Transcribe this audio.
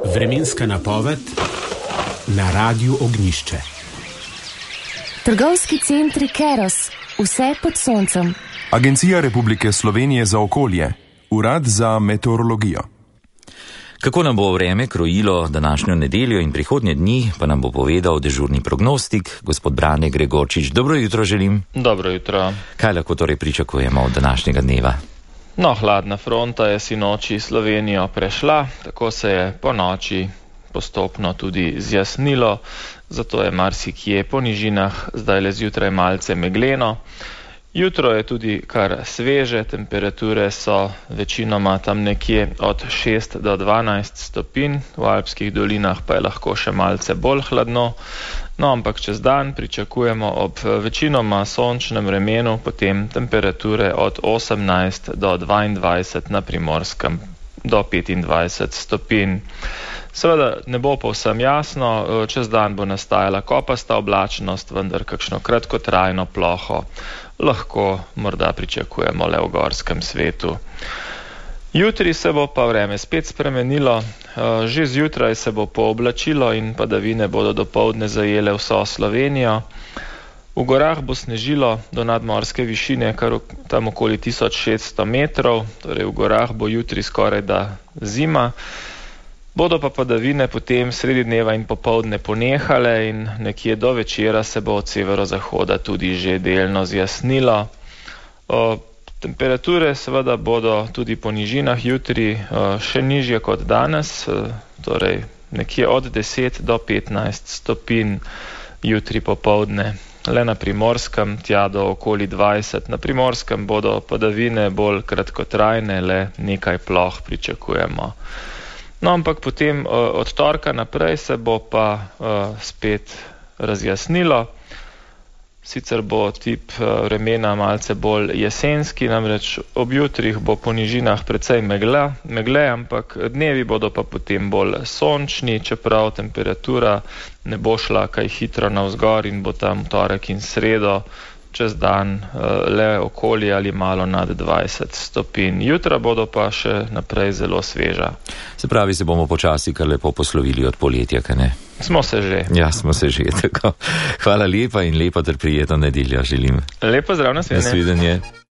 Vremenska napoved na Radiu Ognjišče. Trgovski centri Keros, vse pod soncem. Agencija Republike Slovenije za okolje, Urad za meteorologijo. Kako nam bo vreme krojilo današnjo nedeljo in prihodnje dni, pa nam bo povedal dežurni prognostik, gospod Brane Gregorčič. Dobro jutro želim. Dobro jutro. Kaj lahko torej pričakujemo od današnjega dneva? No, hladna fronta je sinoči Slovenijo prešla, tako se je po noči postopno tudi zjasnilo, zato je marsikje po nižinah zdajle zjutraj malce megleno. Jutro je tudi kar sveže, temperature so večinoma tam nekje od 6 do 12 stopinj, v alpskih dolinah pa je lahko še malce bolj hladno. No, ampak čez dan pričakujemo ob večinoma sončnem vremenu potem temperature od 18 do 22 na Primorskem do 25 stopinj. Seveda ne bo povsem jasno, čez dan bo nastajala kopasta oblačnost, vendar kakšno kratkotrajno ploho lahko morda pričakujemo le v gorskem svetu. Jutri se bo pa vreme spet spremenilo, že zjutraj se bo pooblačilo in padavine bodo dopoldne zajele vso Slovenijo. V gorah bo snežilo do nadmorske višine kar tam okoli 1600 metrov, torej v gorah bo jutri skoraj da zima. Bodo pa padavine potem sredi dneva in popoldne ponehale in nekje do večera se bo od severozahoda tudi že delno zjasnilo. Temperature seveda bodo tudi po nižinah jutri še nižje kot danes, torej nekje od 10 do 15 stopinj jutri popoldne. Le na Primorskem tja do okoli 20. Na Primorskem bodo padavine bolj kratkotrajne, le nekaj ploh pričakujemo. No, ampak potem od torka naprej se bo pa spet razjasnilo. Sicer bo tip vremena malce bolj jesenski, namreč ob jutrih bo po nižinah precej megle, ampak dnevi bodo pa potem bolj sončni, čeprav temperatura ne bo šla kaj hitro navzgor in bo tam torek in sredo čez dan le okoli ali malo nad 20 stopinj. Jutra bodo pa še naprej zelo sveža. Se pravi, se bomo počasi kar lepo poslovili od poletja, kaj ne? Smo se že. Ja, smo se že, tako. Hvala lepa in lepo ter prijetno nedeljo želim. Lepo zdrav, nasvidenje.